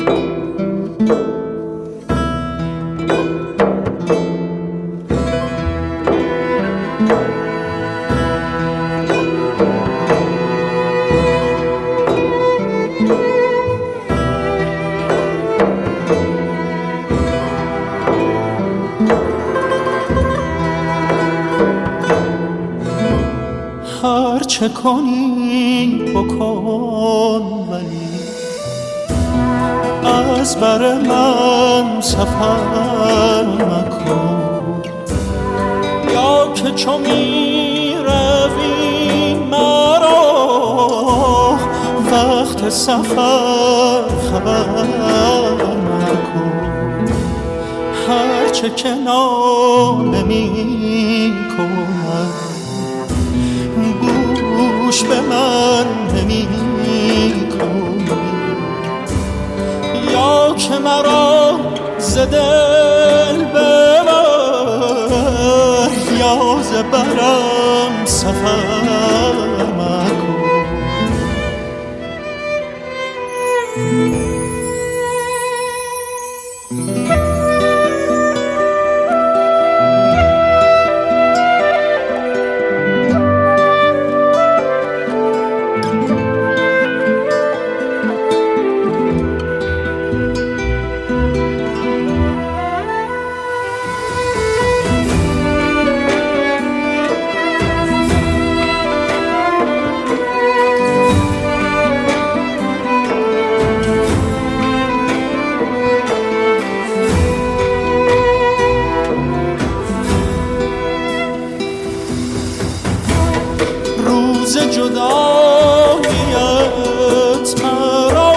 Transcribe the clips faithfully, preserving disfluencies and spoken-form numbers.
هر چه کنی بکن ولی از بر من سفر مکن، یا که چو می روی مرا وقت سفر خبر مکن. هر چه که ناله می کند گوش به من نمی کنی، یا که مرا ز دل ببر یا ز برم سفر مکن. روز جداییت مرا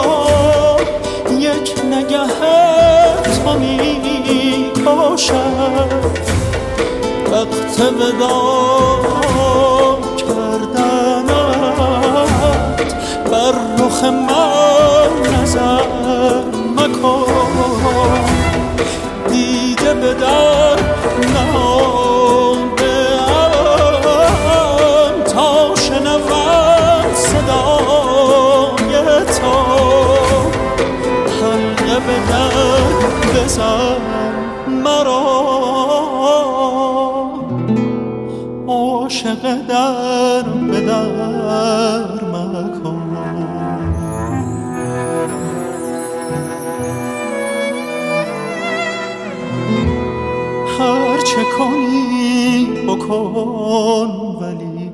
یک نگه تو می کشد، وقت وداع کردنت بر رخ من نظر مکن. دیده به در نهان بزن مرا، عاشق در به در مکن. هر چه کنی بکن ولی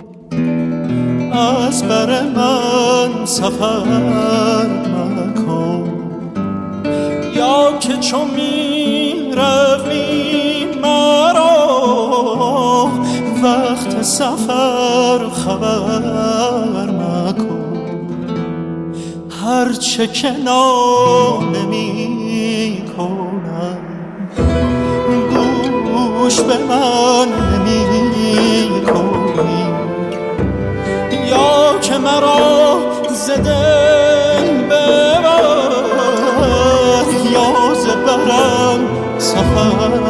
از بر من سفر مکن، یا که چو می روی مرا وقت سفر خبر مکن. هر چه که ناله می کنم گوش به من نمی کنی، یا که مرا ز دل ببر یا ز برم سفر